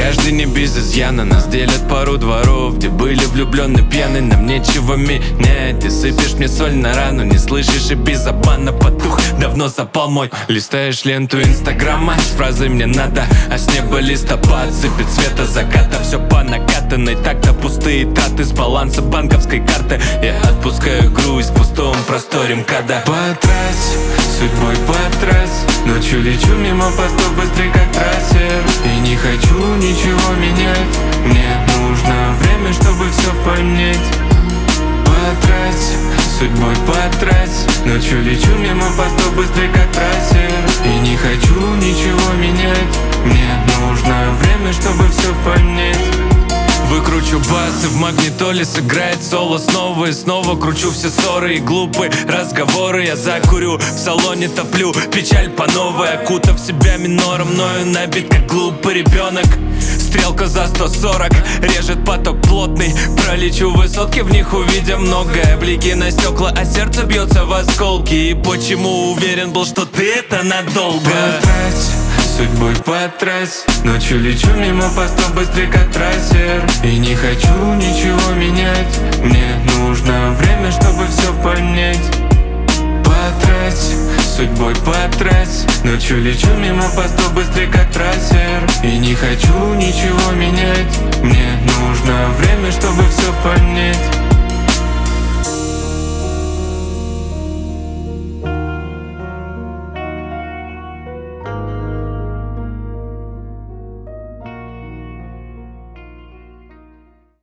Каждый не без изъяна, нас делят пару дворов, где были влюблены пьяны, нам нечего менять. Ты сыпешь мне соль на рану, не слышишь и без обмана потух, давно запал мой. Листаешь ленту инстаграма с фразой «мне надо», а с неба листопад сыпет цвета заката. Все по накатанной, так-то пустые траты с баланса банковской карты. Я отпускаю грусть в пустом просторе МКАДа. Потрась, судьбой потрась, ночью лечу мимо постов быстрый как трассер. И не хочу ничего менять, мне нужно время, чтобы все понять. Потрась, судьбой потрась, ночью лечу мимо постов быстрый как трассер. И не хочу ничего менять, мне нужно время, чтобы все понять. Выкручу бас и в магнитоле сыграет соло снова и снова. Кручу все ссоры и глупые разговоры. Я закурю, в салоне топлю печаль по новой. Окутав себя минором, мною набит как глупый ребенок. Стрелка за 140, режет поток плотный. Пролечу высотки, в них увидя многое. Блики на стекла, а сердце бьется в осколки. И почему уверен был, что ты это надолго? Потрась, судьбой потрась, ночью лечу мимо постов быстрый как трассер. И не хочу ничего менять, мне нужно время, чтобы все понять. Потрась, судьбой потрась, ночью лечу мимо постов быстрый как трассер. И не хочу ничего менять, мне нужно